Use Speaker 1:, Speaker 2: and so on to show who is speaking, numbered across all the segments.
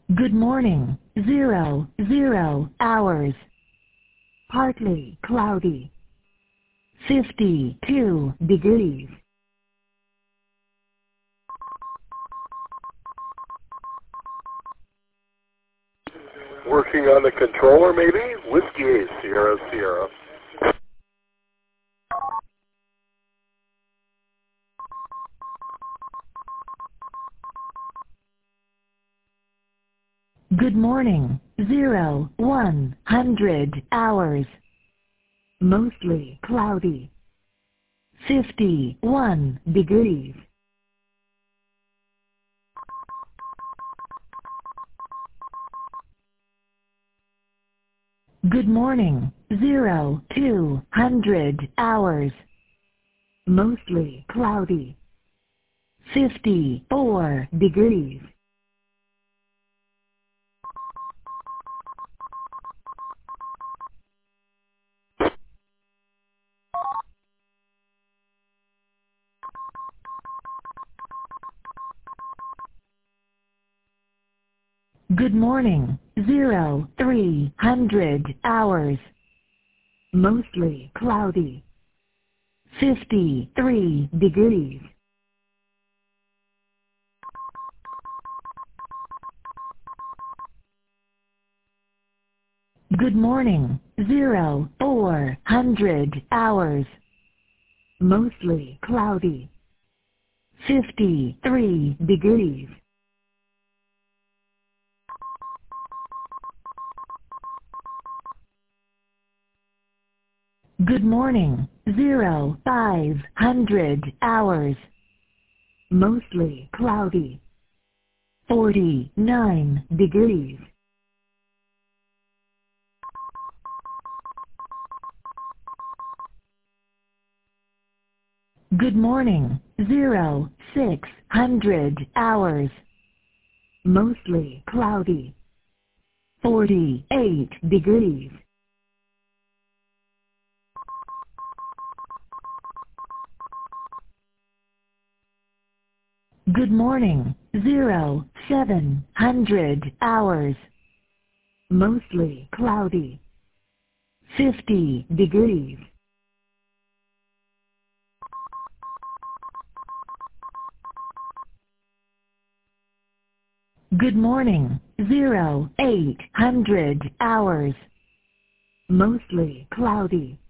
Speaker 1: Good morning, 00 hours. Partly cloudy. 52 degrees.
Speaker 2: Working on the controller, maybe? Whiskey 8, Sierra, Sierra.
Speaker 1: Good morning, 100 hours. Mostly cloudy. 51 degrees. Good morning, 200 hours. Mostly cloudy. 54 degrees. Good morning, 300 hours. Mostly cloudy. 53 degrees. Good morning, 400 hours. Mostly cloudy. 53 degrees. Good morning, 500 hours. Mostly cloudy. 49 degrees. Good morning, 600 hours. Mostly cloudy. 48 degrees. Good morning, 700 hours. Mostly cloudy. 50 degrees. Good morning, 800 hours. Mostly cloudy.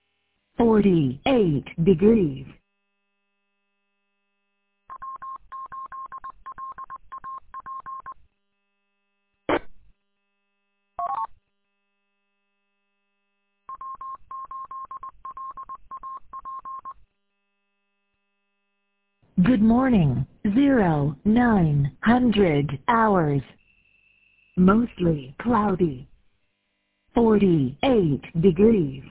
Speaker 1: 48 degrees. Good morning, 900 hours. Mostly cloudy. 48 degrees.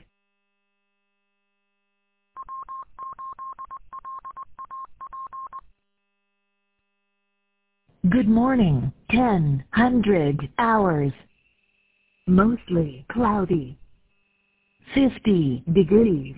Speaker 1: Good morning, 1000 hours. Mostly cloudy. 50 degrees.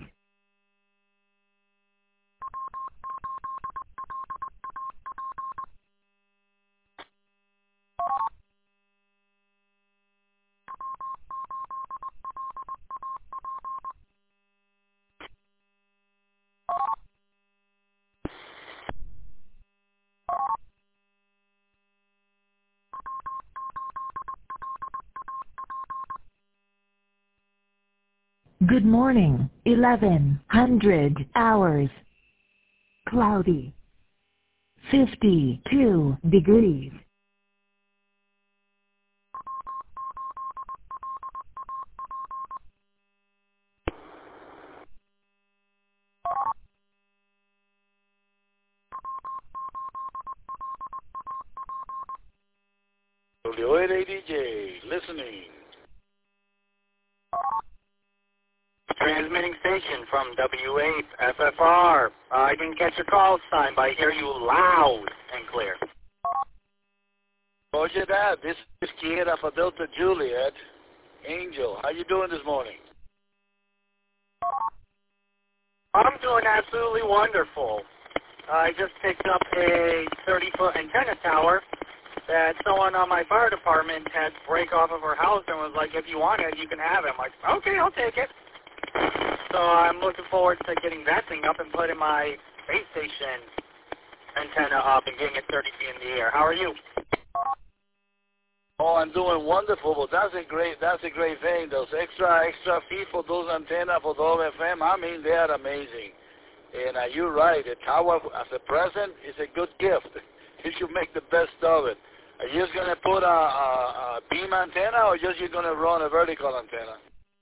Speaker 1: Good morning, 1100 hours. Cloudy. 52 degrees.
Speaker 3: WNADJ, listening.
Speaker 4: Transmitting station from W8FFR. I didn't catch your call sign, but I hear you loud and clear.
Speaker 3: Roger that. This is Kiera for Delta Juliet. Angel, how you doing this morning?
Speaker 4: I'm doing absolutely wonderful. I just picked up a 30-foot antenna tower that someone on my fire department had break off of her house and was like, if you want it, you can have it. I'm like, okay, I'll take it. So I'm looking forward to getting that thing up and putting my base station antenna up and getting it 30 feet in the air. How are you?
Speaker 3: Oh, I'm doing wonderful. But that's a great thing. Those extra feet for those antennas for the FM. I mean, they are amazing. And you're right. The tower, as a present, is a good gift. You should make the best of it. Are you just gonna put a beam antenna, or just you're gonna run a vertical antenna?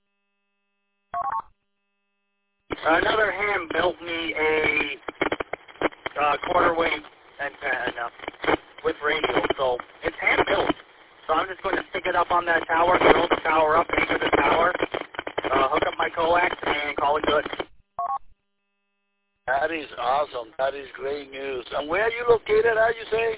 Speaker 4: Another ham built me a quarter wave antenna with radio, so it's hand built. So I'm just going to stick it up on that tower, throw the tower up, anchor the tower, hook up my coax, and call it good.
Speaker 3: That is awesome. That is great news. And where are you located, how you say?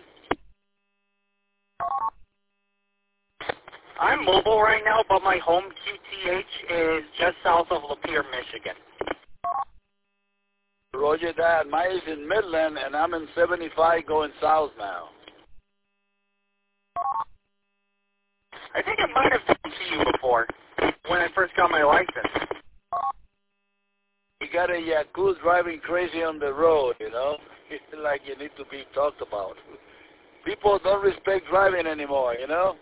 Speaker 4: I'm mobile right now, but my home QTH is just south of Lapeer, Michigan.
Speaker 3: Roger that. Mine is in Midland, and I'm in 75 going south now.
Speaker 4: I think I might have talked to you before when I first got my license.
Speaker 3: You got a Yakuza driving crazy on the road, you know? It's like you need to be talked about. People don't respect driving anymore, you know?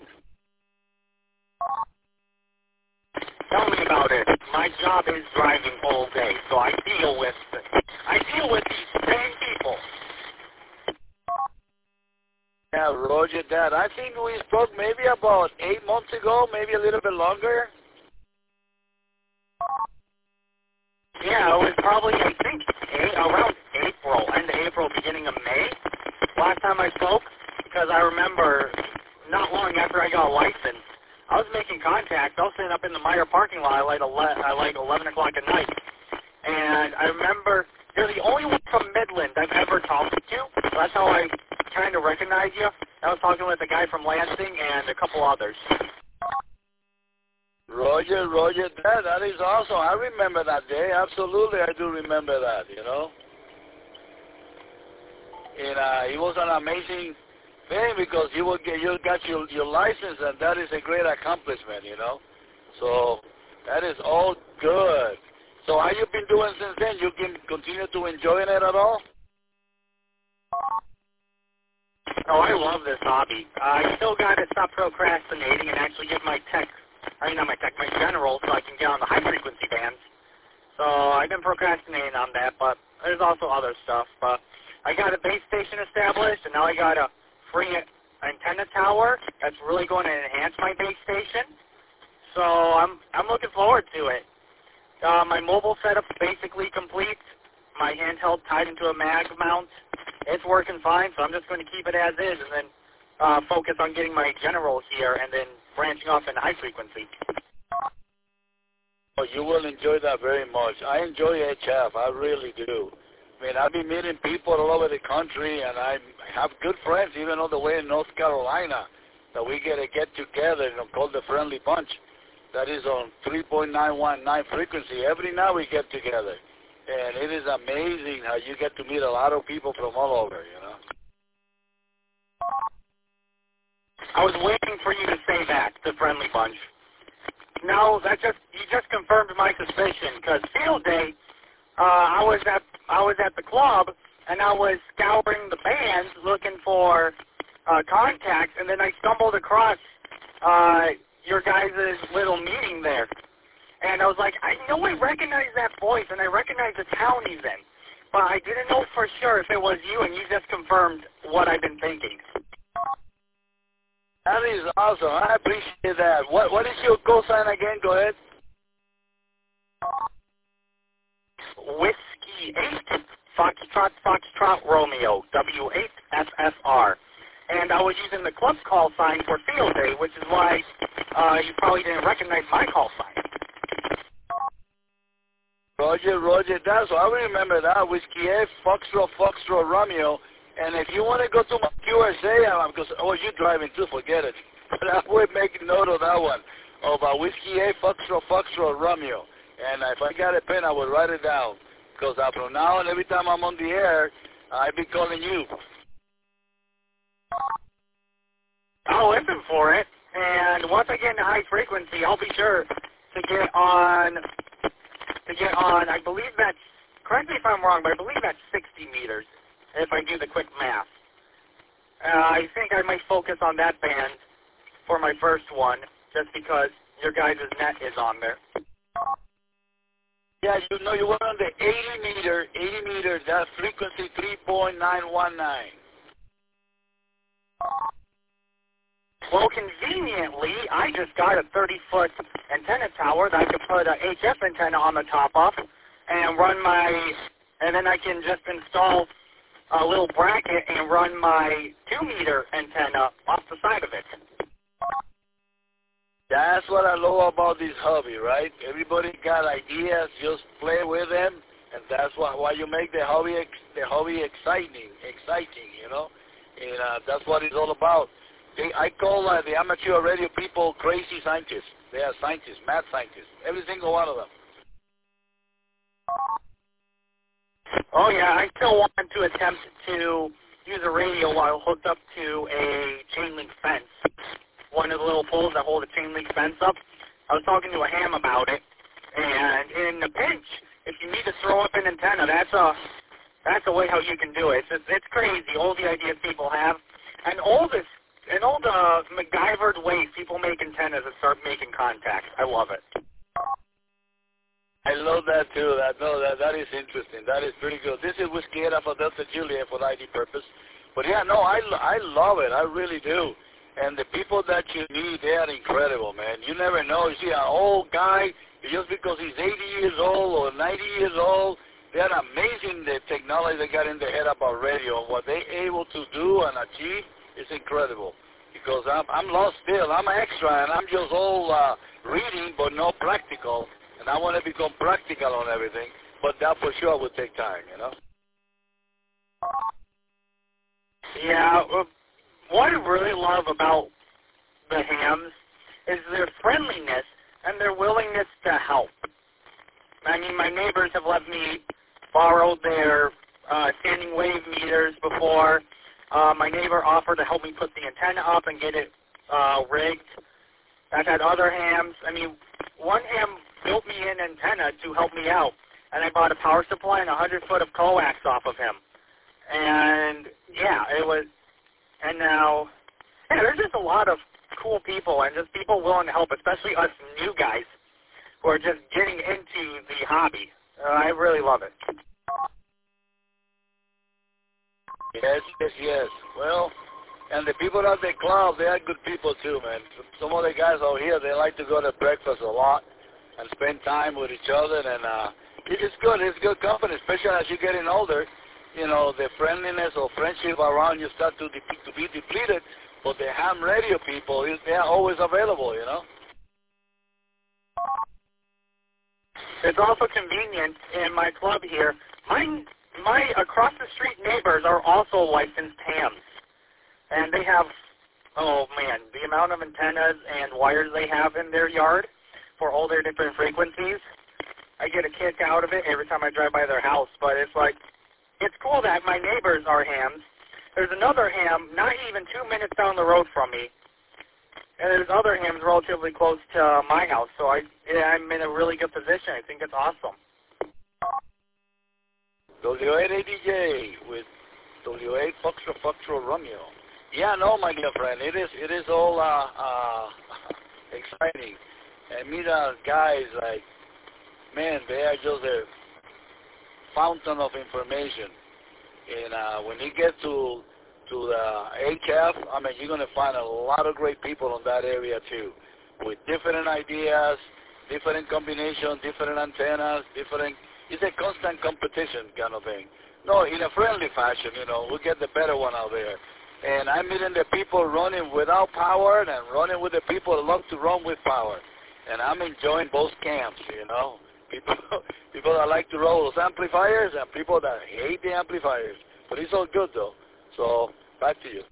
Speaker 4: Tell me about it. My job is driving all day, so I deal with these same people.
Speaker 3: Yeah, Roger that. I think we spoke maybe about 8 months ago, maybe a little bit longer.
Speaker 4: Yeah, it was probably, I think, around April, end of April, beginning of May, last time I spoke, because I remember not long after I got licensed, I was making contact. I was sitting up in the Meyer parking lot at like 11 o'clock at night, and I remember you're the only one from Midland I've ever talked to, so that's how I kind of recognize you. I was talking with a guy from Lansing and a couple others.
Speaker 3: Roger, that is awesome. I remember that day. Absolutely, I do remember that, you know. And it was an amazing thing because you got your license, and that is a great accomplishment, you know. So that is all good. So how you been doing since then? You can continue to enjoying it at all?
Speaker 4: Oh, I love this hobby. I still got to stop procrastinating and actually get my general, so I can get on the high-frequency bands. So I've been procrastinating on that, but there's also other stuff. But I got a base station established, and now I got a free antenna tower that's really going to enhance my base station. So I'm looking forward to it. My mobile setup's basically complete. My handheld tied into a mag mount. It's working fine, so I'm just going to keep it as is and then focus on getting my general here and then branching off into high frequency.
Speaker 3: Oh, you will enjoy that very much. I enjoy HF. I really do. I mean, I've been meeting people all over the country, and I have good friends even all the way in North Carolina that we get together, you know, called the Friendly Bunch. That is on 3.919 frequency. Every night we get together. And it is amazing how you get to meet a lot of people from all over, you know.
Speaker 4: I was waiting for you to say that, the Friendly Bunch. No, you just confirmed my suspicion, because field day, I was at the club, and I was scouring the bands looking for contacts, and then I stumbled across your guys' little meeting there. And I was like, I know I recognize that voice, and I recognize the town he's in. But I didn't know for sure if it was you, and you just confirmed what I've been thinking.
Speaker 3: That is awesome. I appreciate that. What is your call sign again? Go ahead.
Speaker 4: Whiskey 8, Foxtrot, Romeo, W8FFR. And I was using the club call sign for field day, which is why you probably didn't recognize my call sign.
Speaker 3: Roger, that's what I remember that. Whiskey 8, Foxtrot, Romeo. And if you want to go to my QSA, because, you're driving too, forget it. But I will make a note of that one, of Whiskey 8, Foxtrot, Romeo. And if I got a pen, I will write it down. Because from now on, every time I'm on the air, I'll be calling you.
Speaker 4: listen for it. And once I get into high frequency, I'll be sure to get on, I believe that's, correct me if I'm wrong, but I believe that's 60 meters, if I do the quick math. I think I might focus on that band for my first one, just because your guys' net is on there.
Speaker 3: Yeah, you know, you went on the 80 meter, that's frequency 3.919.
Speaker 4: Well, conveniently, I just got a 30-foot antenna tower that I could put a HF antenna on the top of and run my, and then I can just install a little bracket and run my 2-meter antenna off the side of it.
Speaker 3: That's what I love about this hobby, right? Everybody got ideas, just play with them, and that's why you make the hobby exciting, you know? And that's what it's all about. I call the amateur radio people crazy scientists. They are scientists, mad scientists, every single one of them.
Speaker 4: Oh yeah, I still want to attempt to use a radio while hooked up to a chain link fence. One of the little poles that hold a chain link fence up. I was talking to a ham about it, and in a pinch, if you need to throw up an antenna, that's a way how you can do it. It's crazy, all the ideas people have, and all the MacGyvered ways people make antennas and start making contact. I love it.
Speaker 3: I love that too. That is interesting. That is pretty good. This is Whiskey Alpha Delta Juliet for ID purpose. But yeah, no, I love it. I really do. And the people that you meet, they are incredible, man. You never know. You see an old guy, just because he's 80 years old or 90 years old, they are amazing, the technology they got in their head about radio. What they're able to do and achieve is incredible. Because I'm lost still. I'm an extra, and I'm just all reading, but no practical. And I want to become practical on everything. But that for sure would take time, you know?
Speaker 4: Yeah, what I really love about the hams is their friendliness and their willingness to help. I mean, my neighbors have let me borrow their standing wave meters before. My neighbor offered to help me put the antenna up and get it rigged. I've had other hams. I mean, one ham built me an antenna to help me out, and I bought a power supply and 100 foot of coax off of him. And, yeah, it was, and now, yeah, there's just a lot of cool people and just people willing to help, especially us new guys who are just getting into the hobby. I really love it.
Speaker 3: Yes. Well, and the people at the club, they are good people too, man. Some of the guys out here, they like to go to breakfast a lot and spend time with each other, and it's good. It's good company, especially as you're getting older. You know, the friendliness or friendship around you start to be depleted, but the ham radio people, they are always available, you know.
Speaker 4: It's also convenient in my club here. My across the street neighbors are also licensed hams, and they have, oh man, the amount of antennas and wires they have in their yard for all their different frequencies. I get a kick out of it every time I drive by their house, but it's like, it's cool that my neighbors are hams. There's another ham not even 2 minutes down the road from me, and there's other hams relatively close to my house, so I'm in a really good position. I think it's awesome.
Speaker 3: W8ADJ with W8 Foxtrot Romeo. Yeah, no, my dear friend, it is all exciting. And meet guys like, man, they are just a fountain of information. And when you get to the HF, I mean, you're going to find a lot of great people in that area too, with different ideas, different combinations, different antennas, it's a constant competition kind of thing. No, in a friendly fashion, you know, we get the better one out there. And I'm meeting the people running without power and running with the people that love to run with power. And I'm enjoying both camps, you know. People that like to roll those amplifiers and people that hate the amplifiers. But it's all good, though. So, back to you.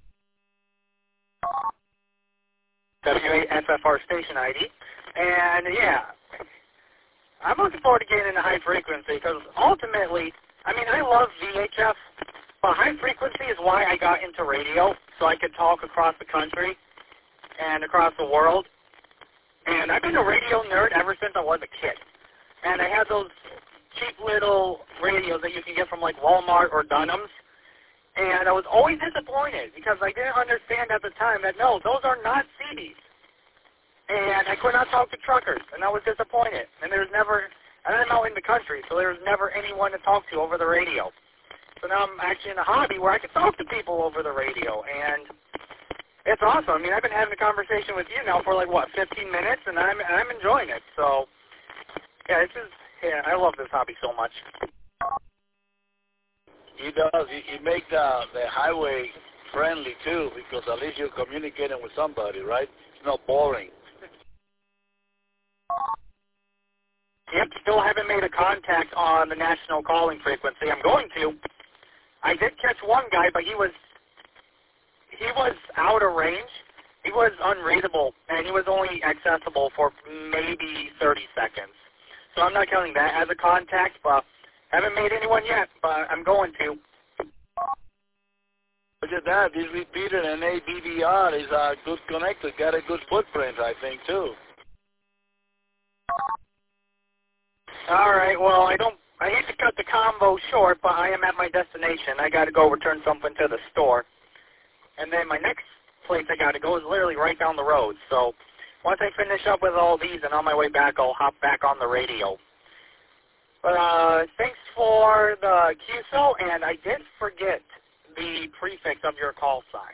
Speaker 4: W8FFR station ID. And, yeah, I'm looking forward to getting into high frequency because ultimately, I mean, I love VHF, but high frequency is why I got into radio, so I could talk across the country. and across the world. And I've been a radio nerd ever since I was a kid. And I had those cheap little radios that you can get from like Walmart or Dunham's. And I was always disappointed because I didn't understand at the time that, no, those are not CDs. And I could not talk to truckers, and I was disappointed. And there's never, and I'm out in the country, so there's never anyone to talk to over the radio. So now I'm actually in a hobby where I can talk to people over the radio, and it's awesome. I mean, I've been having a conversation with you now for like, 15 minutes, and I'm enjoying it. So, yeah, I love this hobby so much.
Speaker 3: He does. He make the highway friendly, too, because at least you're communicating with somebody, right? It's not boring.
Speaker 4: Yep, still haven't made a contact on the national calling frequency. I'm going to. I did catch one guy, but he was out of range. He was unreadable, and he was only accessible for maybe 30 seconds. So I'm not counting that as a contact, but haven't made anyone yet, but I'm going to.
Speaker 3: Look at that. This repeater and ABVR is a good connector. Got a good footprint, I think, too.
Speaker 4: All right, well, I hate to cut the combo short, but I am at my destination. I got to go return something to the store. And then my next place I got to go is literally right down the road. So once I finish up with all these and on my way back, I'll hop back on the radio. But thanks for the QSO, and I did forget the prefix of your call sign.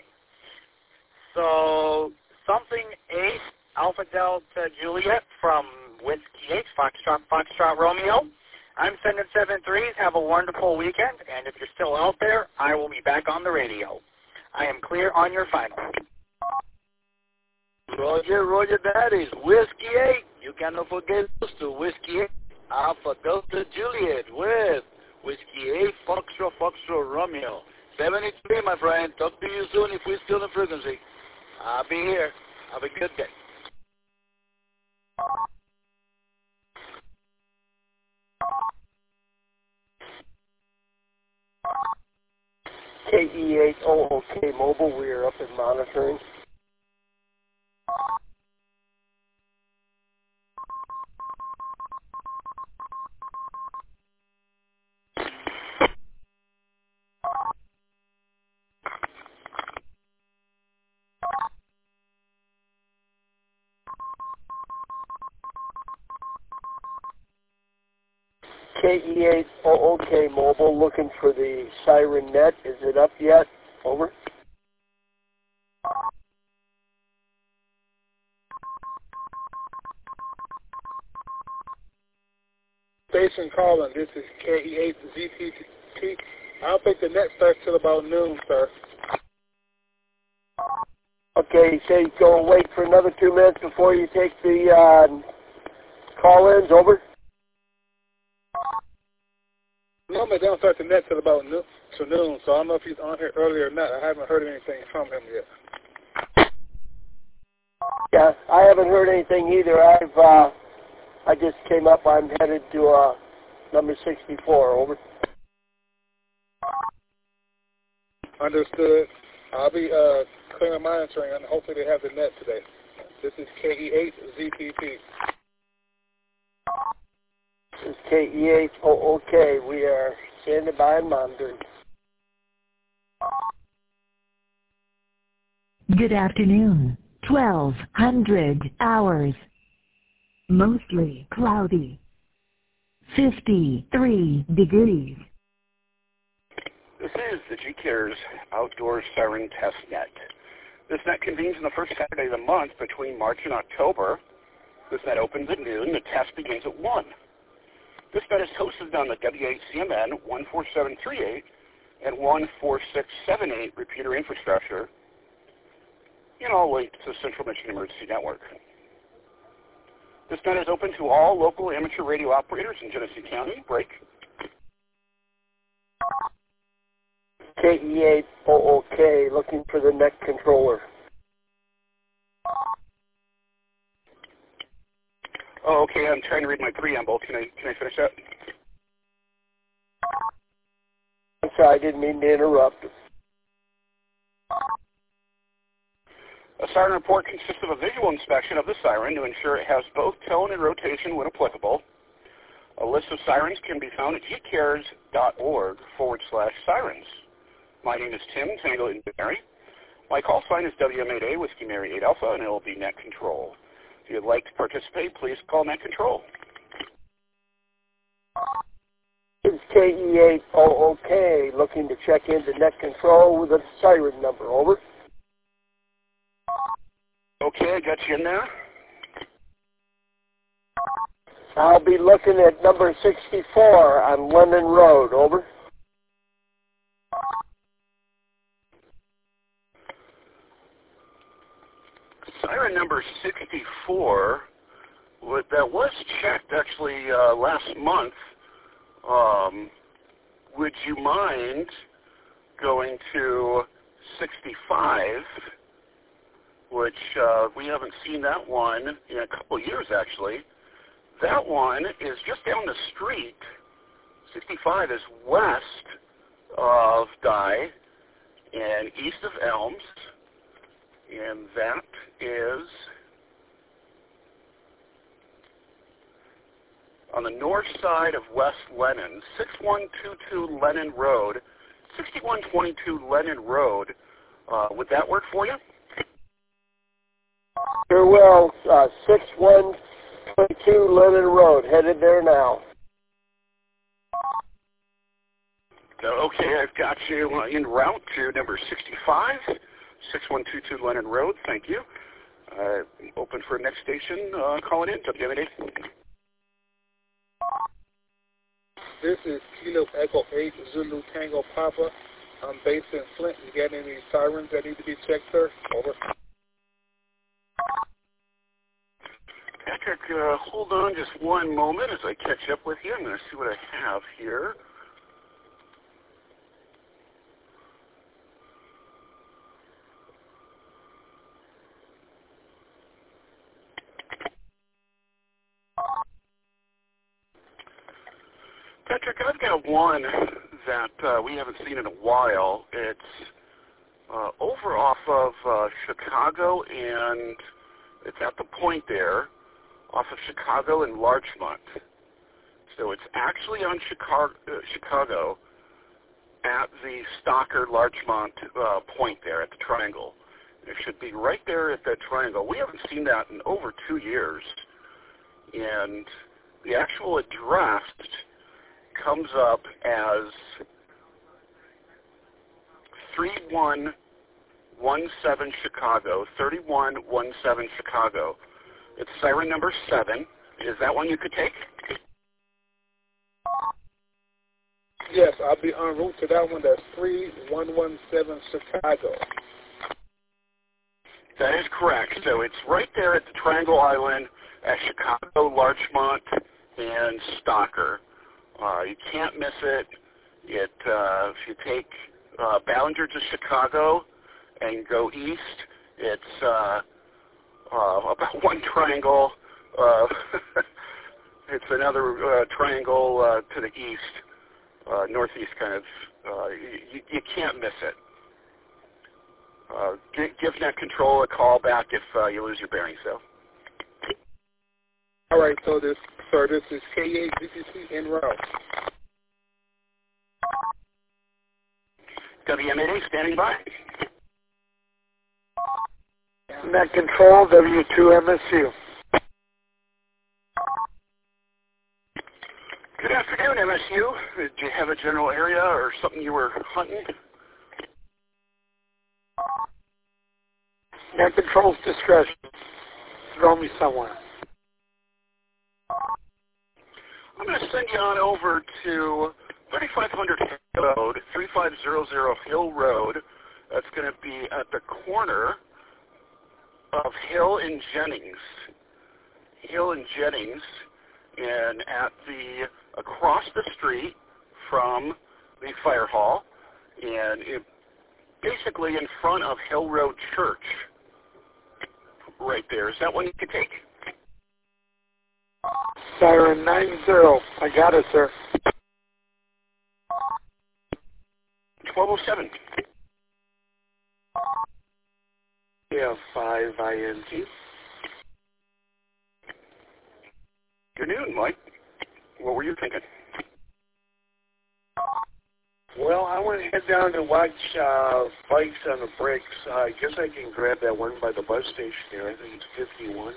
Speaker 4: So something 8, Alpha Delta Juliet from Whiskey 8, Foxtrot Romeo. I'm sending 7-3s. Have a wonderful weekend, and if you're still out there, I will be back on the radio. I am clear on your final.
Speaker 3: Roger, that is Whiskey 8. You cannot forget those two. Whiskey 8, Alpha Delta Juliet with Whiskey 8, Foxtrot Romeo. 73, my friend. Talk to you soon if we're still in frequency. I'll be here. Have a good day.
Speaker 2: KE8OOK Mobile, we are up and monitoring. KE8OOK Mobile, looking for the Siren Net. Is it up yet? Over.
Speaker 5: Station calling. This is KE8ZPT. I don't think the net starts till about noon, sir.
Speaker 2: Okay, so you go wait for another 2 minutes before you take the call-ins. Over.
Speaker 5: Normally they don't start the net till about noon, so I don't know if he's on here earlier or not. I haven't heard anything from him yet.
Speaker 2: Yeah, I haven't heard anything either. I just came up. I'm headed to number 64. Over.
Speaker 5: Understood. I'll be clearing monitoring, and hopefully they have the net today. This is KE8ZPT.
Speaker 2: This is KE8OOK. We are standing by and monitoring.
Speaker 1: Good afternoon. 1200 hours. Mostly cloudy. 53 degrees.
Speaker 6: This is the GCares Outdoor Siren Test Net. This net convenes on the first Saturday of the month between March and October. This net opens at noon. The test begins at 1. This net is hosted on the W8CMN 14738 and 14678 repeater infrastructure and all linked to the Central Michigan Emergency Network. This net is open to all local amateur radio operators in Genesee County. Break.
Speaker 2: KE8OOK, looking for the net controller.
Speaker 6: Oh, okay, I'm trying to read my preamble. Can I finish that?
Speaker 2: I'm sorry, I didn't mean to interrupt.
Speaker 6: A siren report consists of a visual inspection of the siren to ensure it has both tone and rotation when applicable. A list of sirens can be found at gcares.org/sirens. My name is Tim, Tango India Mary. My call sign is WM8A, Whiskey Mary 8 Alpha, and it will be Net Control. If you'd like to participate, please call Net Control.
Speaker 2: It's KE8OOK looking to check into Net Control with a siren number. Over.
Speaker 6: Okay, I got you in there.
Speaker 2: I'll be looking at number 64 on Lennon Road. Over.
Speaker 6: Siren number 64, that was checked actually last month. Would you mind going to 65, which we haven't seen that one in a couple years actually. That one is just down the street. 65 is west of Dye and east of Elms, and that is on the north side of West Lennon, 6122 Lennon Road, 6122 Lennon Road. Would that work for you?
Speaker 2: Sure will. 6122 Lennon Road. Headed there now.
Speaker 6: Okay, I've got you en route to number 65, 6122 Lennon Road. Thank you. Open for next station. Calling in. WM8A.
Speaker 5: This is Kilo Echo 8 Zulu Tango Papa. I'm based in Flint. You got any sirens that need to be checked, sir? Over.
Speaker 6: Patrick, hold on just one moment as I catch up with you. I'm going to see what I have here. Patrick, I've got one that we haven't seen in a while. It's over off of Chicago, and it's at the point there, off of Chicago and Larchmont. So it's actually on Chicago at the Stockard-Larchmont point there at the triangle. It should be right there at that triangle. We haven't seen that in over 2 years. And the actual address comes up as 3117 Chicago, 3117 Chicago. It's siren number 7. Is that one you could take?
Speaker 5: Yes, I'll be en route to that one. That's 3117 Chicago.
Speaker 6: That is correct. So it's right there at the Triangle Island at Chicago, Larchmont, and Stocker. You can't miss it. If you take Ballinger to Chicago and go east, it's about one triangle. It's another triangle to the east, northeast kind of. You can't miss it. Give Net Control a call back if you lose your bearings, though.
Speaker 5: All right, so this is K8GCC en route.
Speaker 6: WM8A standing by.
Speaker 2: Net Control, W2MSU.
Speaker 6: Good afternoon, MSU. Did you have a general area or something you were hunting?
Speaker 2: Net Control's discretion. Throw me somewhere.
Speaker 6: I'm going to send you on over to 3500 Hill Road, 3500 Hill Road. That's going to be at the corner of Hill and Jennings. Hill and Jennings, and at the across the street from the fire hall, and basically in front of Hill Road Church. Right there. Is that one you could take?
Speaker 2: Siren 90. I got it, sir.
Speaker 6: 1207.
Speaker 2: Yeah,
Speaker 7: KF5INT.
Speaker 6: Good noon, Mike. What were you thinking?
Speaker 7: Well, I want to head down to watch bikes on the brakes. I guess I can grab that one by the bus station there. I think it's 51.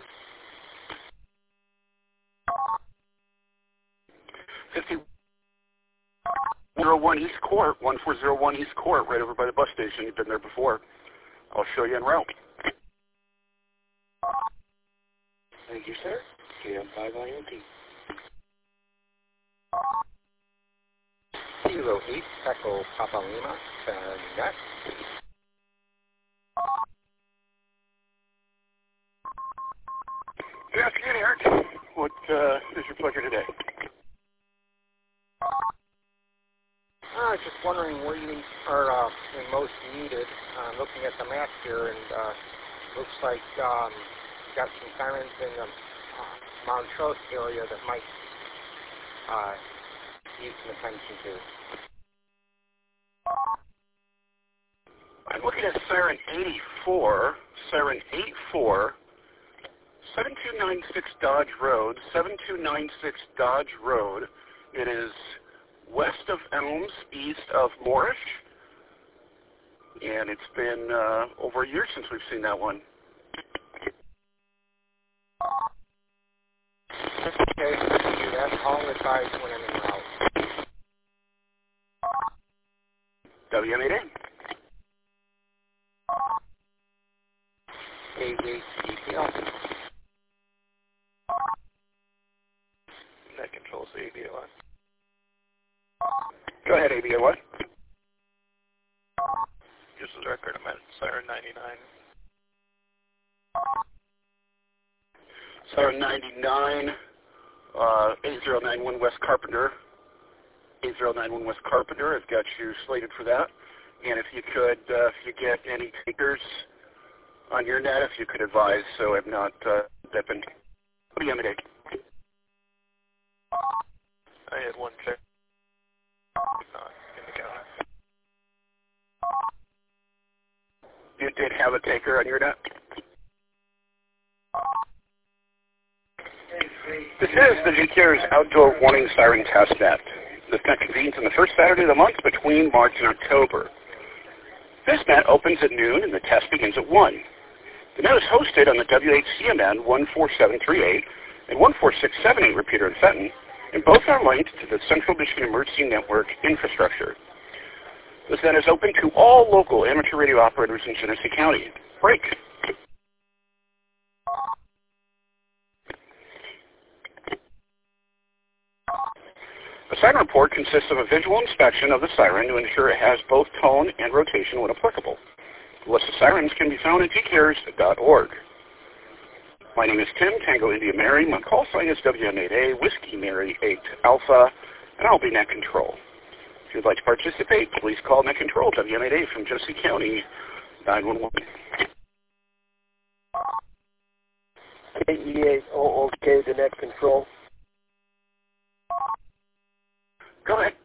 Speaker 6: 5101 East Court, 1401 East Court, right over by the bus station. You've been there before. I'll show you en route.
Speaker 7: Thank you, sir. KF5INT.
Speaker 8: Kilo 8 Echo Papa Lima, net.
Speaker 6: Good afternoon, Eric. What is your pleasure today?
Speaker 8: Just wondering where you are most needed. Looking at the map here, and looks like you got some sirens in the Montrose area that might need some attention to.
Speaker 6: I'm looking at Siren 84, Siren 84, 7296 Dodge Road, 7296 Dodge Road. It is west of Elms, east of Moorish, and it's been over a year since we've seen that one.
Speaker 8: Okay, that's all advised when I'm in route.
Speaker 6: WM8A.
Speaker 8: AVHDPL.
Speaker 7: That controls the ABOS.
Speaker 6: Go ahead, ABO1.
Speaker 7: Just as a record, I'm at Siren 99.
Speaker 6: Siren 99, 8091 West Carpenter. 8091 West Carpenter. I've got you slated for that. And if you could, if you get any takers on your net, if you could advise, so I'm not dipping. What do you have today?
Speaker 7: I had one check in the counter.
Speaker 6: You did have a taker on your net? This is the GCares Outdoor Warning Siren Test Net. This net convenes on the first Saturday of the month between March and October. This net opens at noon and the test begins at 1. The net is hosted on the WHCMN 14738 and 14678 repeater in Fenton, and both are linked to the Central Michigan Emergency Network infrastructure. This net is open to all local amateur radio operators in Genesee County. Break. A siren report consists of a visual inspection of the siren to ensure it has both tone and rotation when applicable. The list of sirens can be found at gcares.org. My name is Tim, Tango India Mary. My call sign is WM8A, Whiskey Mary 8 Alpha, and I'll be net control. If you'd like to participate, please call net control WM8A from Genesee County 911.
Speaker 2: KE8OOK, the net control.
Speaker 6: Go ahead.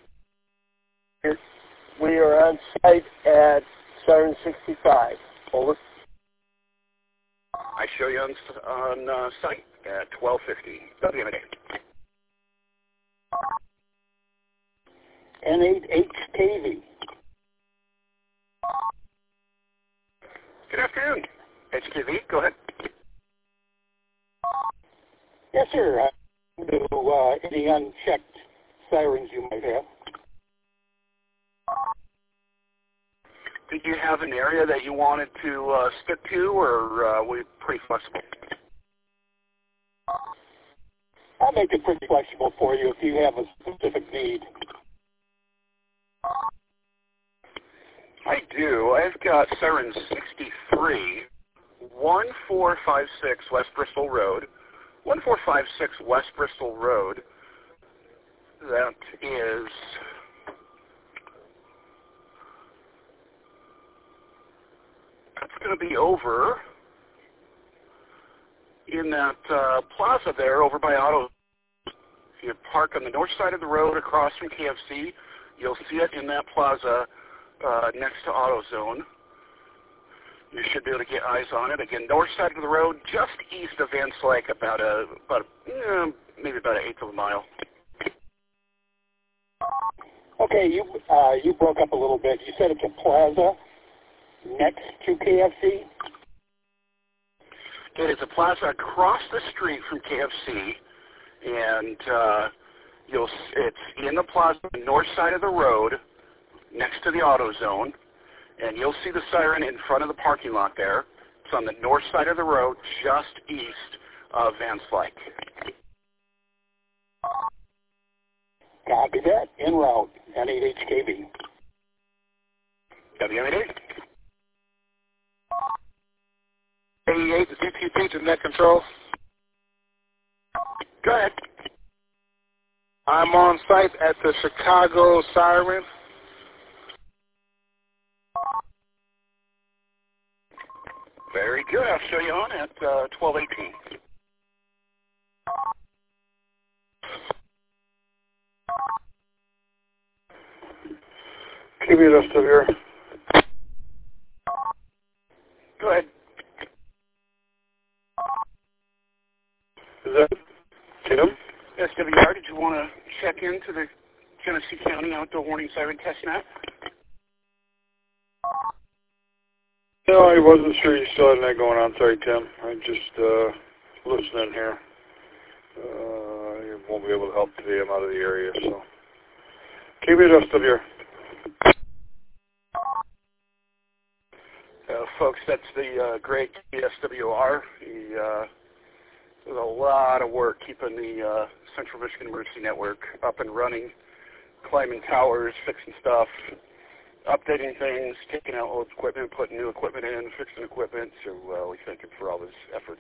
Speaker 2: We are on site at Siren 65. Over.
Speaker 6: I show you on site at 1250. WM8A.
Speaker 2: N8HKV.
Speaker 6: Good afternoon. HKV, go ahead.
Speaker 9: Yes, sir. Any unchecked sirens you might have.
Speaker 6: Did you have an area that you wanted to stick to, or were you pretty flexible?
Speaker 9: I'll make it pretty flexible for you if you have a specific need.
Speaker 6: I do. I've got Siren 63, 1456 West Bristol Road. 1456 West Bristol Road. That is... That's going to be over in that plaza there over by Auto. If you park on the north side of the road across from KFC, you'll see it in that plaza next to AutoZone. You should be able to get eyes on it. Again, north side of the road, just east of Van Slyke, maybe about an eighth of a mile.
Speaker 9: Okay, you broke up a little bit. You said it's a plaza next to KFC?
Speaker 6: It is a plaza across the street from KFC, and it's in the plaza, the north side of the road, next to the AutoZone, and you'll see the siren in front of the parking lot there. It's on the north side of the road, just east of Van Slyke.
Speaker 9: Copy that. En route, N8HKB.
Speaker 6: WMAD.
Speaker 5: 88 to DTP to net control.
Speaker 6: Go ahead.
Speaker 5: I'm on site at the Chicago Siren.
Speaker 6: Very good. I'll show you on at 12:18.
Speaker 5: KBS still here.
Speaker 6: Go ahead.
Speaker 5: Is that Tim?
Speaker 6: SWR, did you want to check into the Genesee County Outdoor Warning Siren Test Net?
Speaker 5: No, I wasn't sure you still had that going on. Sorry, Tim. I'm just listening here. You won't be able to help today. I'm out of the area, so. KBS still here.
Speaker 6: Folks, that's the great SWR. He does a lot of work keeping the Central Michigan Emergency Network up and running, climbing towers, fixing stuff, updating things, taking out old equipment, putting new equipment in, fixing equipment. So we thank him for all his efforts.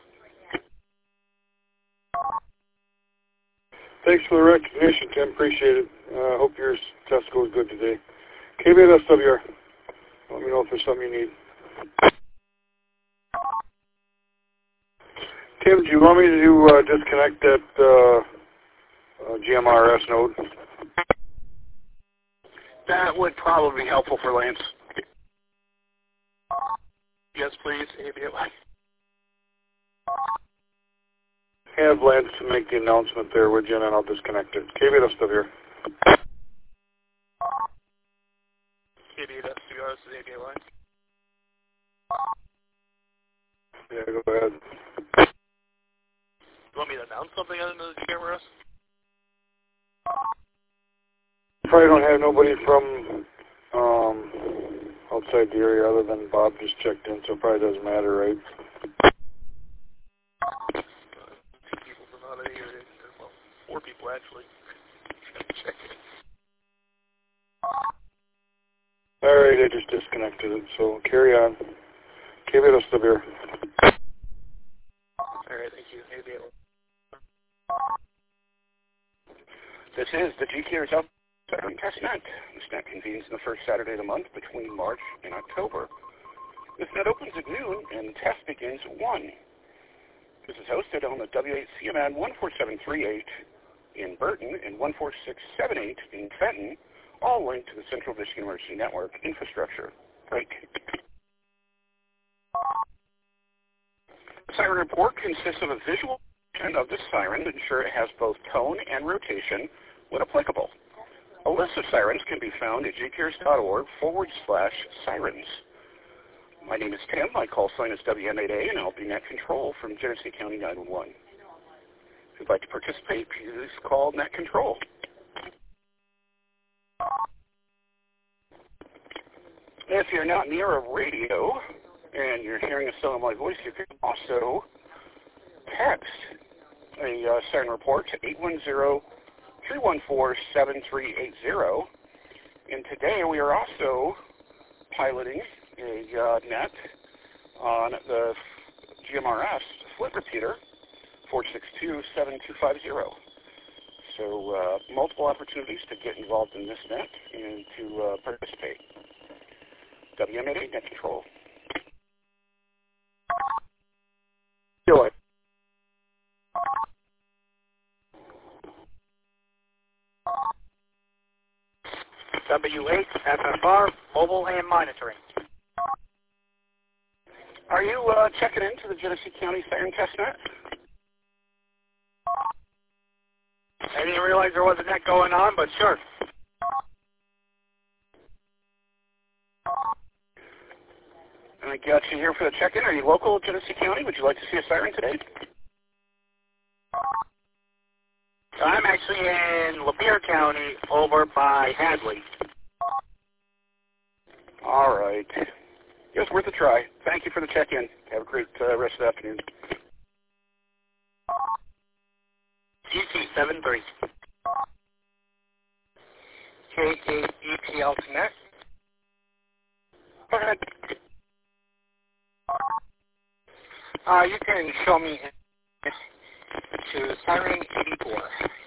Speaker 5: Thanks for the recognition, Tim. Appreciate it. Hope your test goes good today. KBSWR. Let me know if there's something you need. Tim, do you want me to disconnect that GMRS node?
Speaker 6: That would probably be helpful for Lance. Yes, please.
Speaker 5: Have Lance make the announcement there, would you, and then I'll disconnect it. KBSWR.
Speaker 10: KBSWR, this is ABA line.
Speaker 5: Yeah, go ahead.
Speaker 10: You want me to announce something on the GMRS?
Speaker 5: Probably don't have nobody from outside the area other than Bob just checked in, so it probably doesn't matter, right?
Speaker 10: People from out of the area, well, 4 people actually.
Speaker 5: All right, I just disconnected it, so carry on. KBSWR.
Speaker 10: All right, thank you. ABA.
Speaker 6: This is the GKR's Outdoor Siren Test Net. This net convenes on the first Saturday of the month between March and October. This net opens at noon and the test begins at 1. This is hosted on the W8CMN 14738 in Burton and 14678 in Fenton, all linked to the Central Michigan Emergency Network infrastructure. Break. The siren report consists of a visual of the siren to ensure it has both tone and rotation when applicable. A list of sirens can be found at gcares.org/sirens. My name is Tim. My call sign is WM8A, and I'll be Net Control from Genesee County 911. If you'd like to participate, please call Net Control. If you're not near a radio and you're hearing a sound of my voice, you can also text a siren report to 810-314-7380. And today we are also piloting a net on the GMRS split repeater 462-7250. So multiple opportunities to get involved in this net and to participate. WM8A Net Control. Do it.
Speaker 4: W8 FFR, mobile and monitoring.
Speaker 6: Are you checking into the Genesee County Siren Test Net?
Speaker 4: I didn't realize there was a net going on, but sure.
Speaker 6: I got you here for the check-in. Are you local to Genesee County? Would you like to see a siren today?
Speaker 4: I'm actually in Lapeer County over by Hadley.
Speaker 6: All right. It was worth a try. Thank you for the check-in. Have a great rest of the afternoon.
Speaker 4: GT73. K8EPL Connect.
Speaker 6: Go ahead.
Speaker 8: You can show me to Siren 84.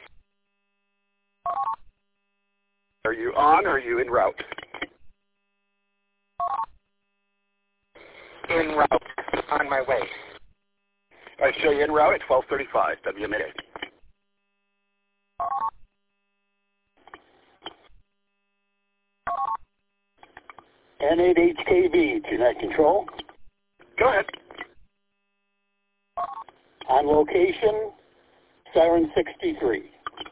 Speaker 6: Are you on or are you en route?
Speaker 8: En route, on my way.
Speaker 6: I show you en route at 1235 WMA.
Speaker 9: N8HKV to net control.
Speaker 6: Go ahead.
Speaker 9: On location, Siren 63.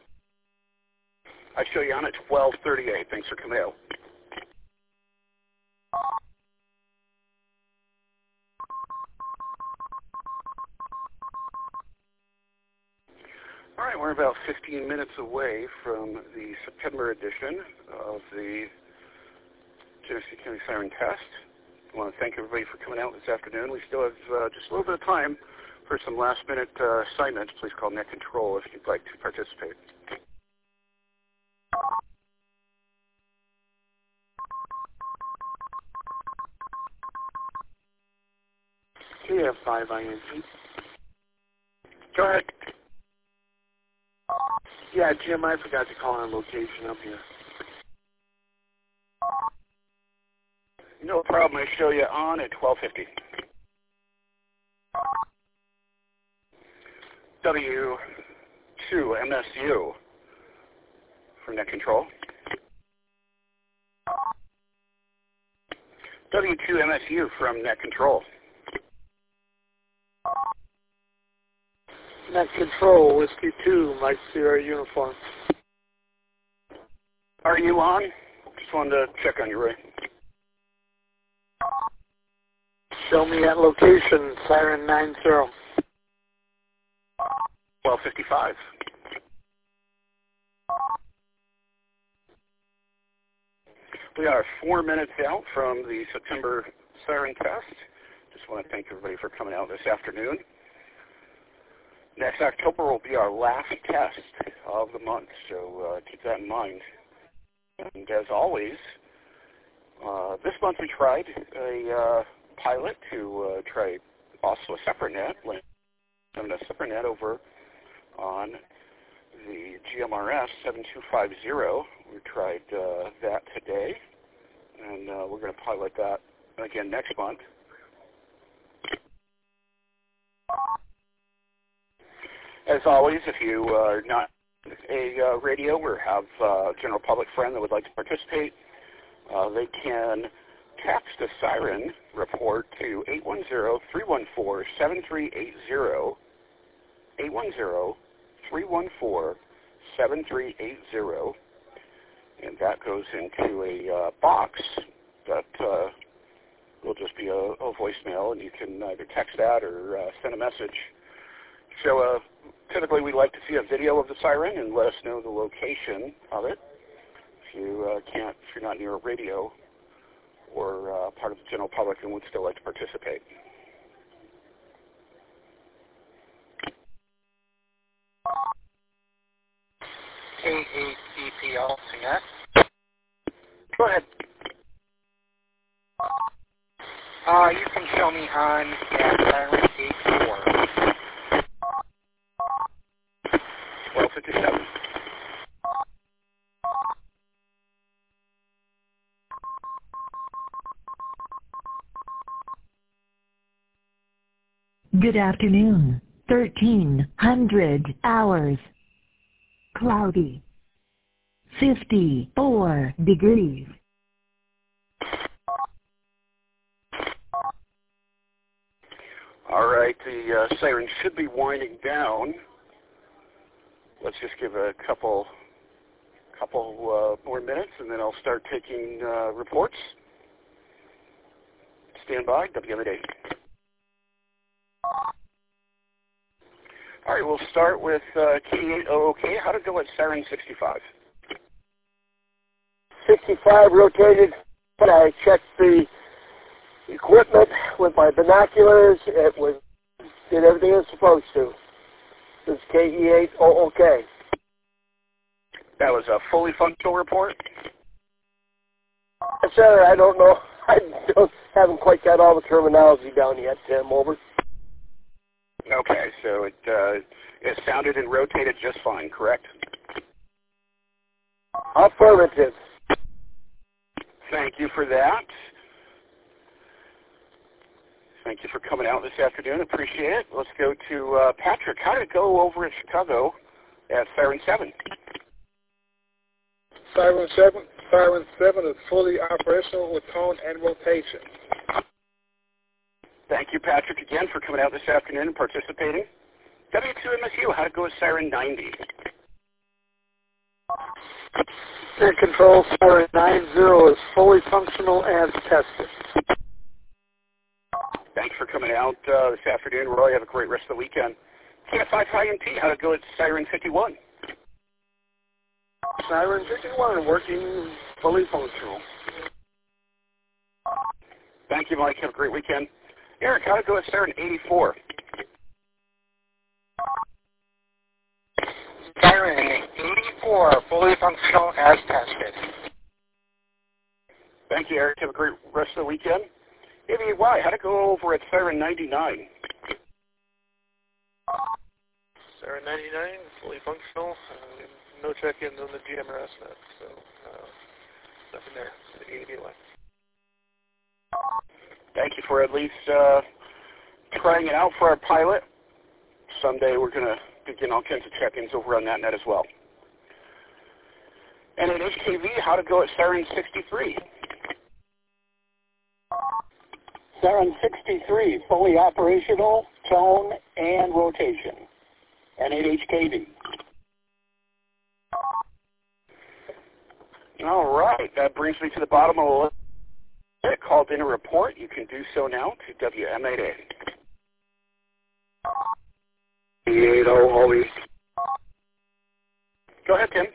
Speaker 6: I show you on at 1238. Thanks for coming out. All right, we're about 15 minutes away from the September edition of the Genesee County Siren Test. I want to thank everybody for coming out this afternoon. We still have just a little bit of time for some last-minute assignments. Please call Net Control if you'd like to participate.
Speaker 7: KF5ING.
Speaker 6: Go ahead.
Speaker 7: Yeah, Jim, I forgot to call on location up here.
Speaker 6: No problem. I show you on at 1250. W2 MSU for Net Control. W2 MSU from Net Control.
Speaker 7: Net Control, Whiskey 2, Mike Sierra Uniform.
Speaker 6: Are you on? Just wanted to check on you, Ray.
Speaker 7: Show me at location, Siren 90.
Speaker 6: 1255. We are 4 minutes out from the September Siren Test. Just want to thank everybody for coming out this afternoon. Next October will be our last test of the month, so keep that in mind. And as always, this month we tried a pilot to try also a separate net, having a separate net over on the GMRS 7250. We tried that today, and we're going to pilot that again next month. As always, if you are not a radio or have a general public friend that would like to participate, they can text a siren report to 810-314-7380, 810-314-7380, and that goes into a box that will just be a voicemail, and you can either text that or send a message. So typically we'd like to see a video of the siren and let us know the location of it. If you can't, if you're not near a radio or part of the general public and would still like to participate.
Speaker 8: K8EPL Connect.
Speaker 6: Go ahead.
Speaker 8: You can show me on Siren 84.
Speaker 6: 1257.
Speaker 1: Good afternoon. 1300 hours. Cloudy. 54 degrees.
Speaker 6: All right, the siren should be winding down. Let's just give a couple more minutes, and then I'll start taking reports. Stand by, WMAD. All right, we'll start with K80OK. How to go at Siren 65?
Speaker 2: 65 rotated. I checked the equipment with my binoculars. It did everything it was supposed to. This is KE80OK.
Speaker 6: That was a fully functional report?
Speaker 2: Sir, I don't know. Haven't quite got all the terminology down yet, Tim. Over.
Speaker 6: Okay, so it sounded and rotated just fine, correct?
Speaker 2: Affirmative.
Speaker 6: Thank you for that. Thank you for coming out this afternoon. Appreciate it. Let's go to Patrick. How did it go over in Chicago at Siren 7?
Speaker 11: Siren 7 is fully operational with tone and rotation.
Speaker 6: Thank you, Patrick, again for coming out this afternoon and participating. W2MSU, how to go with Siren 90?
Speaker 12: Air control, Siren 90 is fully functional as tested.
Speaker 6: Thanks for coming out this afternoon, Roy. Have a great rest of the weekend. KF5INT, how to go with Siren 51?
Speaker 12: Siren 51 working fully functional.
Speaker 6: Thank you, Mike. Have a great weekend. Eric, how to go with Siren 84?
Speaker 8: Siren 84, fully functional as tested.
Speaker 6: Thank you, Eric. Have a great rest of the weekend. AVY, how to go over at Siren 99?
Speaker 10: Siren 99, fully functional. No check-ins on the GMRS net, so nothing there. AVY.
Speaker 6: Thank you for at least trying it out for our pilot. Someday we're going to begin all kinds of check-ins over on that net as well. And at HKV, how to go at Siren 63?
Speaker 9: Siren 63, fully operational, tone, and rotation. And at HKV.
Speaker 6: All right, that brings me to the bottom of the list. I called in a report. You can do so now to WMAD.
Speaker 7: KE80OE.
Speaker 6: Go ahead, Tim.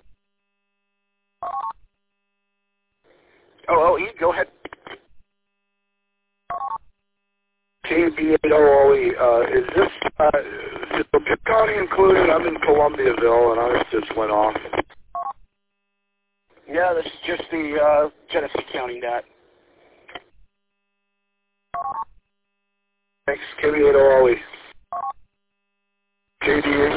Speaker 6: OE, go ahead.
Speaker 7: KB80OE. Is the Pitt County included? I'm in Columbiaville, and ours just went off.
Speaker 6: Yeah, this is just the Genesee County net.
Speaker 7: Thanks, KB80OE. JDA.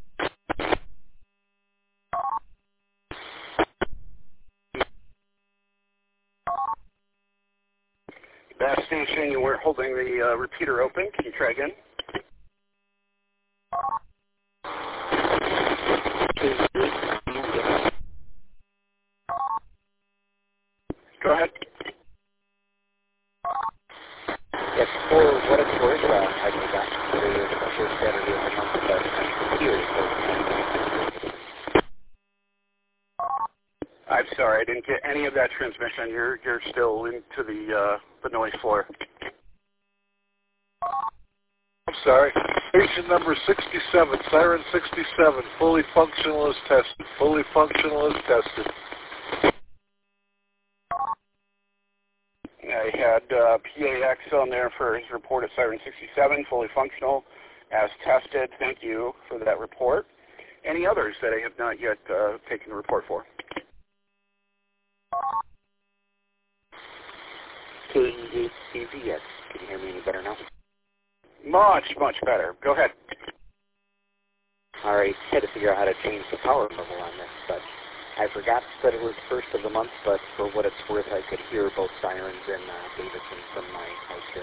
Speaker 6: That station, you weren't holding the repeater open. Can you try again? Go ahead.
Speaker 13: Yes, for what it's worth, I think that's the first Saturday of the month here.
Speaker 6: I'm sorry, I didn't get any of that transmission. You're still into the noise floor.
Speaker 14: I'm sorry. Station number 67, Siren 67, fully functional as tested. Fully functional as tested.
Speaker 6: I had PAX on there for his report at Siren 67, fully functional, as tested. Thank you for that report. Any others that I have not yet taken a report for?
Speaker 13: KE8CVS. Can you hear me any better now?
Speaker 6: Much, much better. Go ahead.
Speaker 13: All right. Had to figure out how to change the power level on this, but I forgot that it was first of the month, but for what it's worth, I could hear both sirens and Davidson from my house here.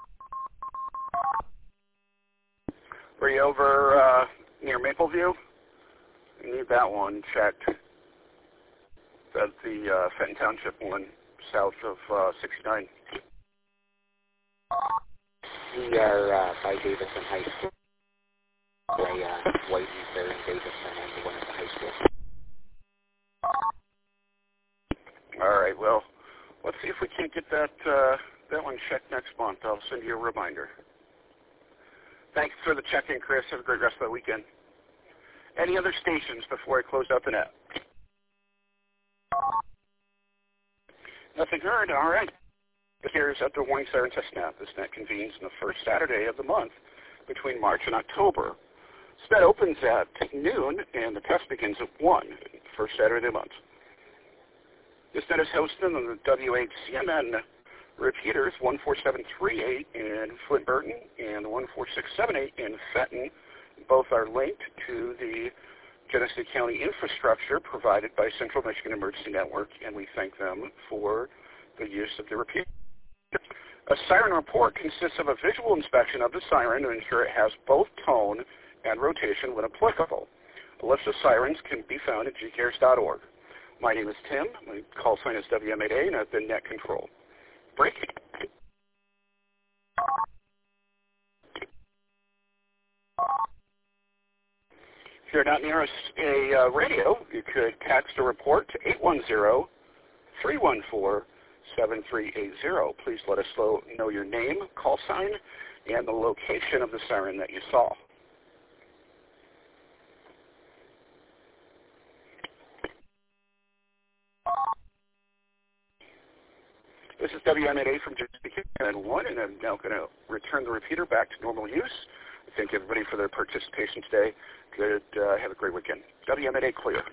Speaker 6: Were you over near Mapleview? You need that one checked. That's the Fenton Township one, south of 69.
Speaker 13: We are by Davison High School. By Whitey's there in Davison and the one at the high school.
Speaker 6: All right, well, let's see if we can't get that one checked next month. I'll send you a reminder. Thanks for the check-in, Chris. Have a great rest of the weekend. Any other stations before I close out the net? Nothing heard. All right. Here's Outdoor Warning Siren Test Net. This net convenes on the first Saturday of the month between March and October. This net opens at noon, and the test begins at 1, first Saturday of the month. This net is hosted on the WHCMN repeaters 14738 in Flint Burton and 14678 in Fenton. Both are linked to the Genesee County infrastructure provided by Central Michigan Emergency Network, and we thank them for the use of the repeater. A siren report consists of a visual inspection of the siren to ensure it has both tone and rotation when applicable. A list of sirens can be found at gcares.org. My name is Tim. My call sign is WM8A, and I've been net control. Break. If you're not near a radio, you could text a report to 810-314-7380. Please let us know your name, call sign, and the location of the siren that you saw. This is WM8A from Genesee 1, and I'm now going to return the repeater back to normal use. Thank everybody for their participation today. Good. Have a great weekend. WM8A clear.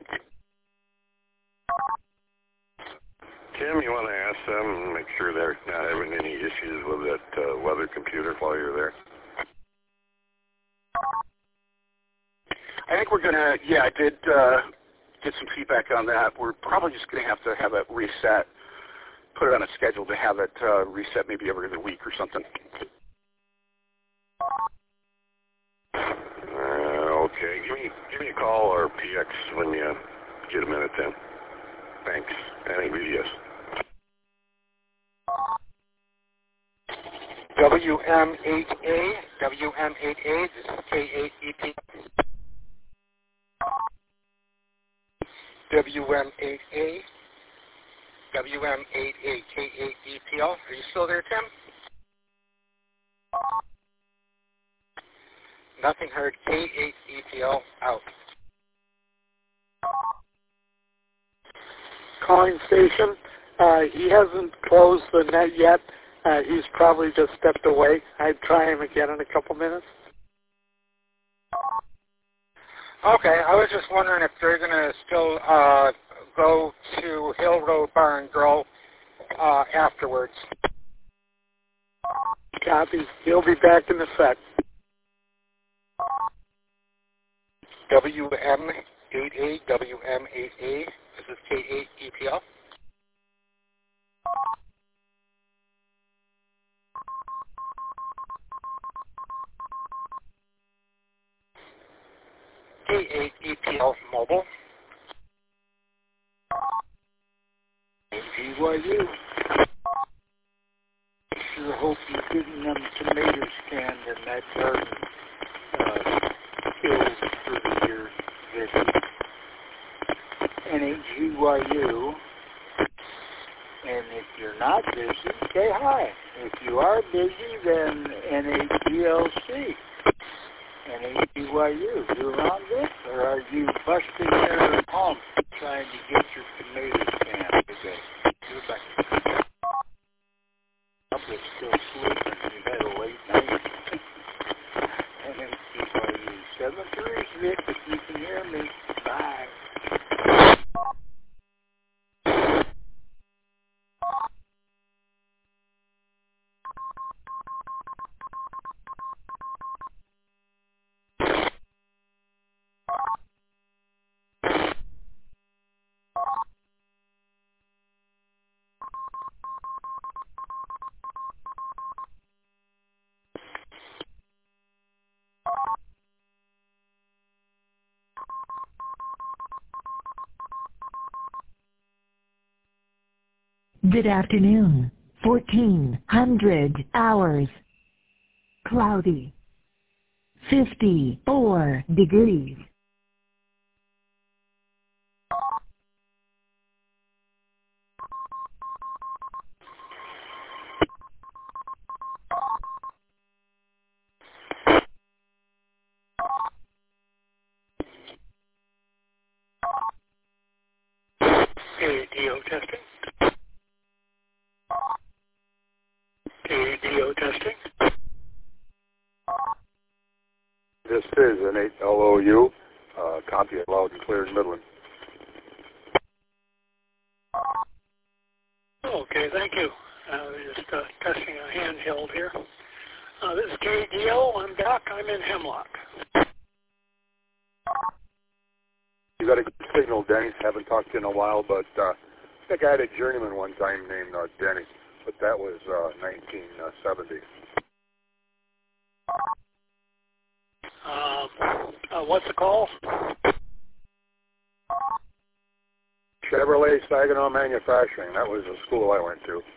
Speaker 15: Tim, you want to ask them and make sure they're not having any issues with that weather computer while you're there?
Speaker 6: I think we're going to, I did get some feedback on that. We're probably just going to have it reset, put it on a schedule to have it reset maybe every other week or something.
Speaker 15: Okay, give me a call or PX when you get a minute then. Thanks. Any videos?
Speaker 8: WM8A, this is K8EP. WM8A, WM8A, K8EPL. Are you still there, Tim? Nothing heard. K8EPL out.
Speaker 12: Calling station. He hasn't closed the net yet. He's probably just stepped away. I'd try him again in a couple minutes.
Speaker 8: Okay, I was just wondering if they're going to still go to Hill Road Bar and Grill afterwards.
Speaker 12: Copy. He'll be back in effect.
Speaker 8: WM8A, WM8A. This is K8EPL. K8EPL Mobile.
Speaker 16: BYU. Sure hope you're getting them tomatoes canned in that garden killed for the year visit. NAGYU. And if you're not busy, say hi. If you are busy, then NAGLC. NAGYU. You around this? Or are you busting your hump trying to get your tomatoes canned today? You're back. Probably still sleeping. You had a late night. NAGYU. 7-3, Vic, if you can hear me. Bye.
Speaker 1: Good afternoon. 1400 hours. Cloudy. 54 degrees.
Speaker 9: KDO testing. KDO testing.
Speaker 5: This is an 8LOU. Copy it loud and clear in Midland.
Speaker 9: Okay, thank you. We're just testing a handheld here. This is KDO. I'm Doc. I'm in Hemlock.
Speaker 5: You got a good signal, Denny. Haven't talked to you in a while, but I think I had a journeyman one time named Denny, but that was 1970.
Speaker 9: What's the call?
Speaker 5: Chevrolet Saginaw Manufacturing. That was the school I went to.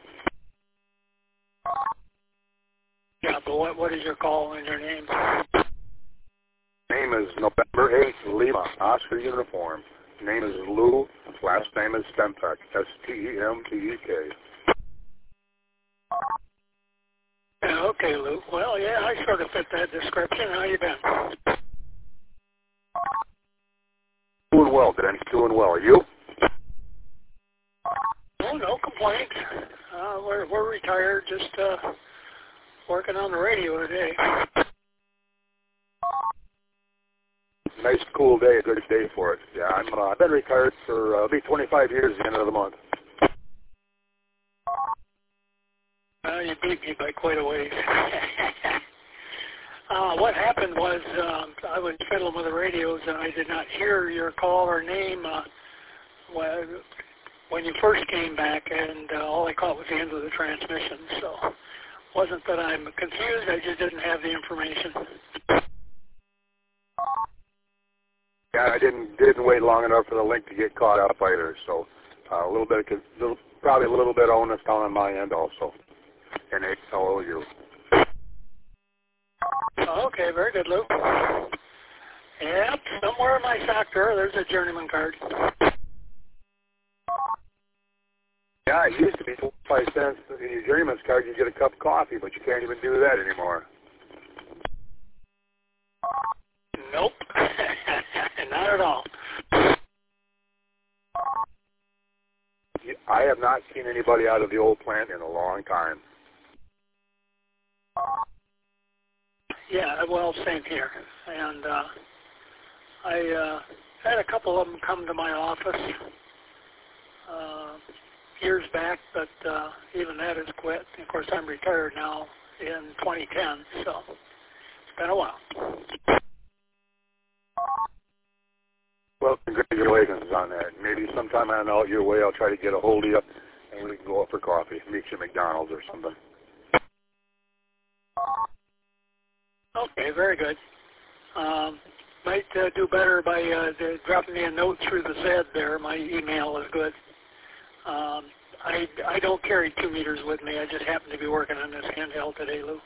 Speaker 9: Yeah, but what is your call and your name?
Speaker 5: Name is November 8th, Lima, Oscar Uniform. Name is Lou. Last name is Stemtek. Stemtek.
Speaker 9: Okay, Lou. Well, yeah, I sort of fit that description. How you been?
Speaker 5: Doing well, Denny. Doing well. Are you?
Speaker 9: Oh, no complaints. We're retired, just working on the radio today.
Speaker 5: Nice, cool day. A good day for it. Yeah, I've been retired for it'll be 25 years at the end of the month.
Speaker 9: You beat me by quite a ways. What happened was I was fiddling with the radios and I did not hear your call or name when you first came back, and all I caught was the end of the transmission. So it wasn't that I'm confused, I just didn't have the information.
Speaker 5: Yeah, I didn't wait long enough for the link to get caught up either. So probably a little bit onus down on my end also. N-H-L-O-U.
Speaker 9: Okay, very good, Lou. Yep, somewhere in my sock drawer, there's a journeyman card.
Speaker 5: Yeah, it used to be 5 cents in your journeyman's card. You get a cup of coffee, but you can't even do that anymore.
Speaker 9: Nope, not at all.
Speaker 5: I have not seen anybody out of the old plant in a long time.
Speaker 9: Yeah, well, same here. And I had a couple of them come to my office years back, but even that has quit. Of course, I'm retired now in 2010, so it's been a while.
Speaker 5: Well, congratulations on that. Maybe sometime I'm out your way, I'll try to get a hold of you, and we can go out for coffee, meet you at McDonald's or something.
Speaker 9: Okay, very good. Might do better by dropping me a note through the Zed there. My email is good. I don't carry 2 meters with me. I just happen to be working on this handheld today, Lou.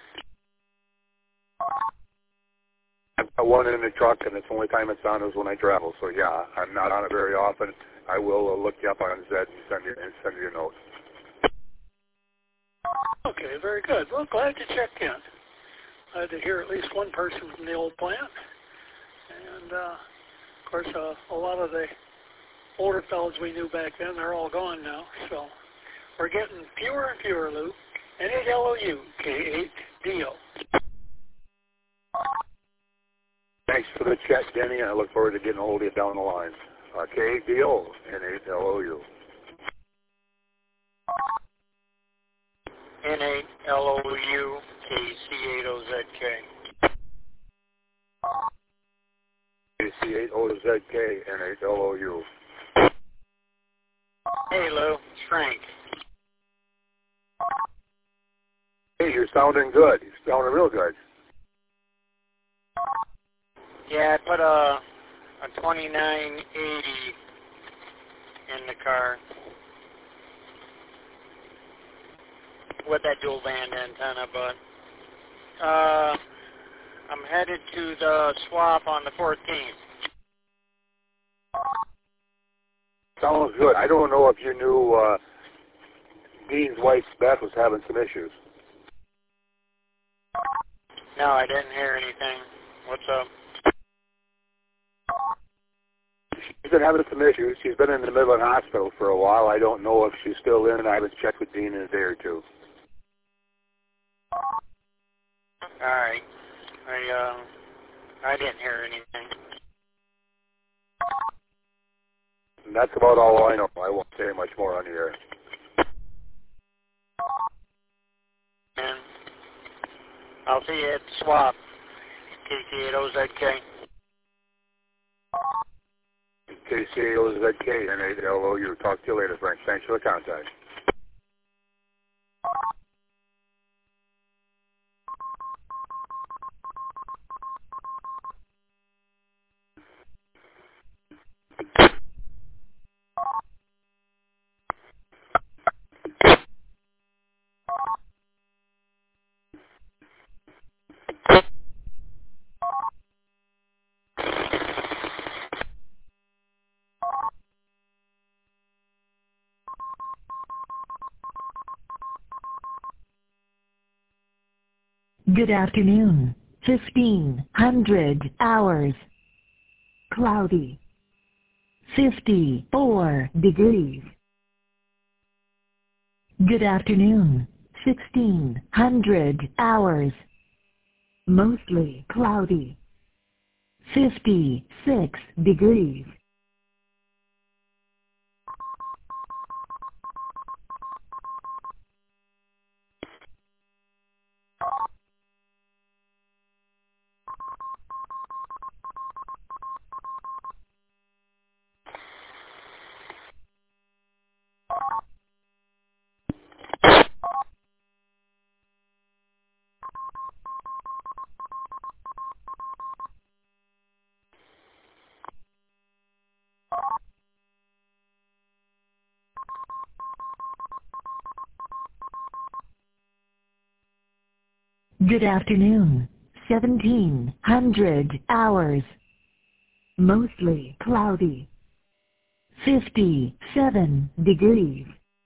Speaker 5: I've got one in the truck, and it's the only time it's on is when I travel. So, yeah, I'm not on it very often. I will look you up on Zed and send you a note.
Speaker 9: Okay, very good. Well, glad you checked in. Glad to hear at least one person from the old plant. And, of course, a lot of the older fellows we knew back then, they're all gone now. So we're getting fewer and fewer, Lou. N-H-L-O-U, K-8-D-O.
Speaker 5: Thanks for the chat, Denny, and I look forward to getting a hold of you down the line. K-8-D-O, N-H-L-O-U.
Speaker 8: N-A-L-O-U, K-C-8-O-Z-K.
Speaker 5: K-C-8-O-Z-K, N-H-L-O-U.
Speaker 8: Hey, Lou, it's Frank.
Speaker 5: Hey, you're sounding good. You're sounding real good.
Speaker 8: Yeah, I put a 2980 in the car with that dual band antenna, but I'm headed to the swap on the 14th.
Speaker 14: Sounds good. I don't know if you knew Dean's wife, Beth, was having some issues.
Speaker 8: No, I didn't hear anything. What's up?
Speaker 14: She's been having some issues. She's been in the Midland Hospital for a while. I don't know if she's still in. I haven't checked with Dean in a day or two.
Speaker 8: All right. I didn't hear anything.
Speaker 14: And that's about all I know. I won't say much more on the air.
Speaker 8: And I'll see you at the swap. KC8OZK.
Speaker 14: KC8OZK and ALOU. Talk to you later, Frank. Thanks for the contact.
Speaker 1: Good afternoon. 1500 hours. Cloudy. 54 degrees. Good afternoon. 1600 hours. Mostly cloudy. 56 degrees. Good afternoon. 1700 hours. Mostly cloudy. 57 degrees.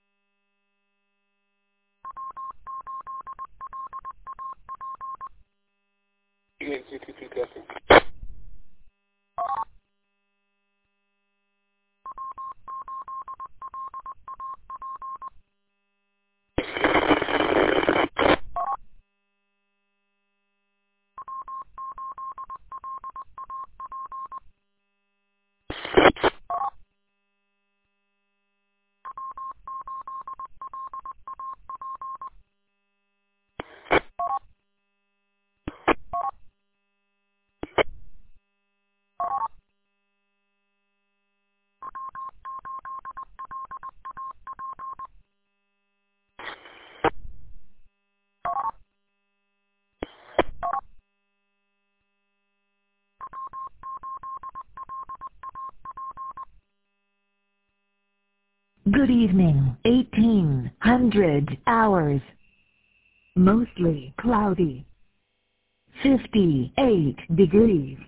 Speaker 1: Good evening. 1800 hours. Mostly cloudy. 58 degrees.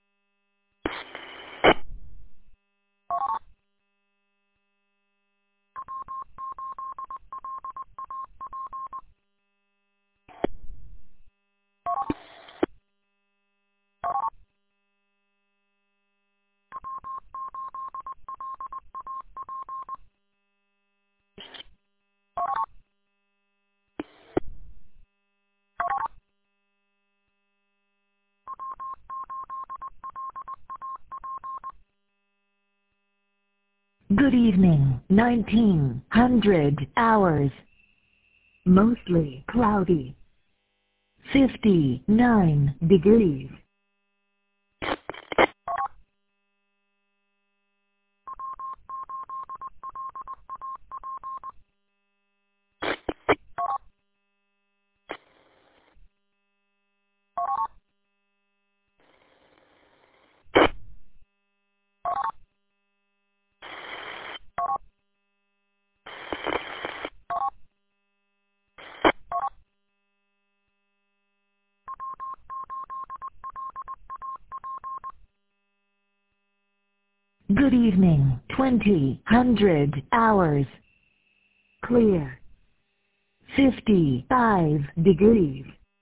Speaker 1: Good evening. 1900 hours. Mostly cloudy. 59 degrees. Good evening, 2000 hours. Clear. 55 degrees.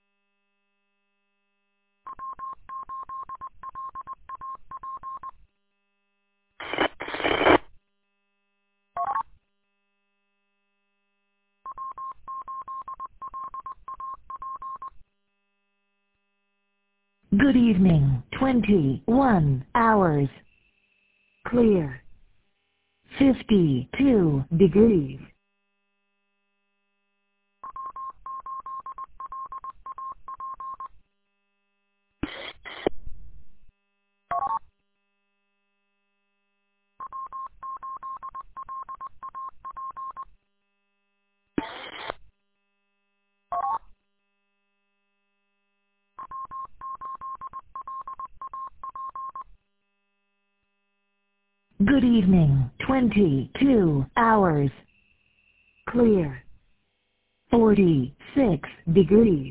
Speaker 1: Good evening, 21 hours. Clear. 52 degrees. Good evening, 22 hours. Clear. 46 degrees.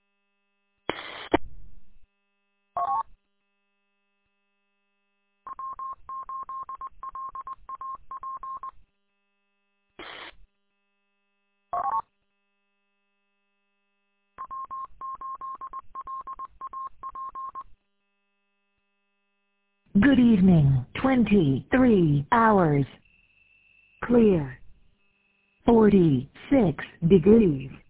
Speaker 1: Good evening, 23 hours. Clear. 46 degrees.